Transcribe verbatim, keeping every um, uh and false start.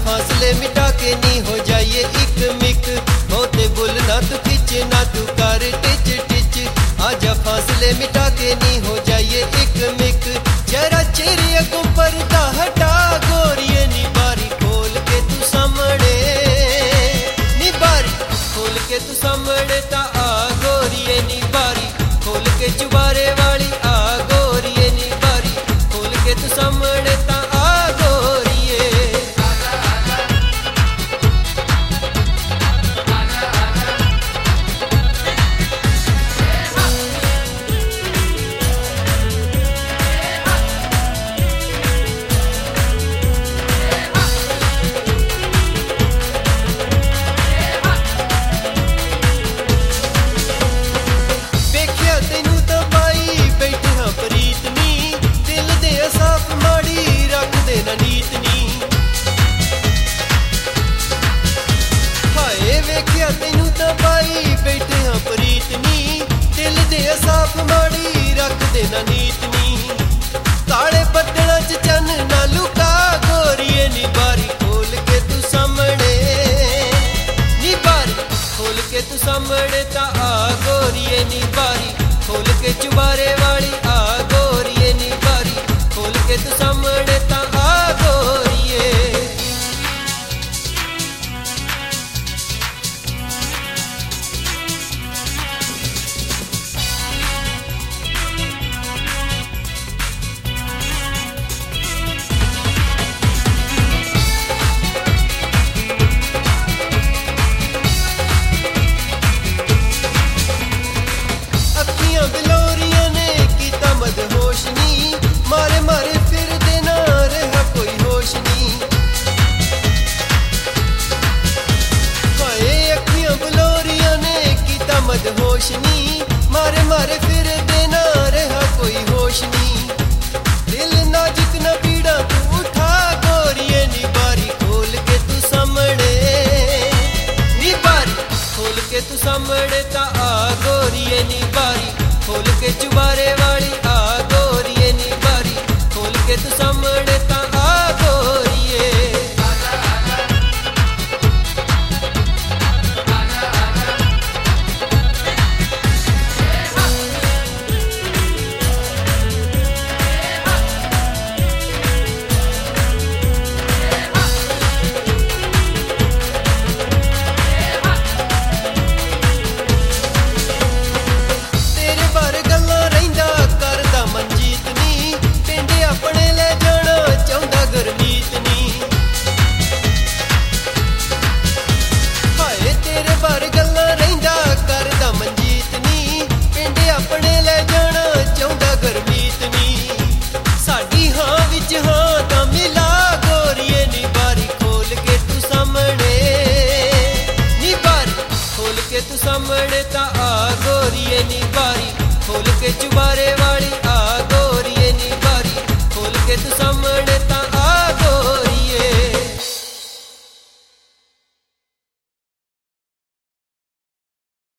फासले मिटा के नी हो जाइए एक मिक। होते बुल ना तू खिंच ना तू कर टिच टिच, आजा फासले मिटा के नी हो जाइए एक मिक। जरा चेहरे अगों पर्दा हटा गोरिये नी बारी खोल के तू सामने, नी बारी खोल के तू सामने ता आ गोरिये नी बारी खोल के चुबारे वाली आ गोरिये नी बारी खोल के तू सामने ता आ गोरिये। साफ माड़ी रख देना नीत नी, काले बदलों च चन ना लुका गोरिये नी बारी खोल के तू सामने, नी बारी खोल के तू सामने ता आ गोरिये नी बारी खोल के चुबारे वाली आ गोरिये नी बारी खोल के तू सामने ता आ गोरिये। बिलोरिया ने कीता मदहोश नी, मारे मारे फिर देना रहा कोई होश नी। हाय अखियां बिलोरिया ने कीता मदहोश नी, मारे मारे फिर देना रहा कोई होश नी। दिल नाजुक न पीड़ा तू उठा गोरिये नी बारी खोल के तू सामने, नी बारी खोल के तू सामने ता आ गोरिये नी बारी खोल के चुबारे वाली आ गोरिये नी बारी खोल के तू सामने ता आ गोरिये। तू सामने ता आ गोरिये नी बारी खोल के चुबारे वाली आ गोरिये नी बारी खोल के तू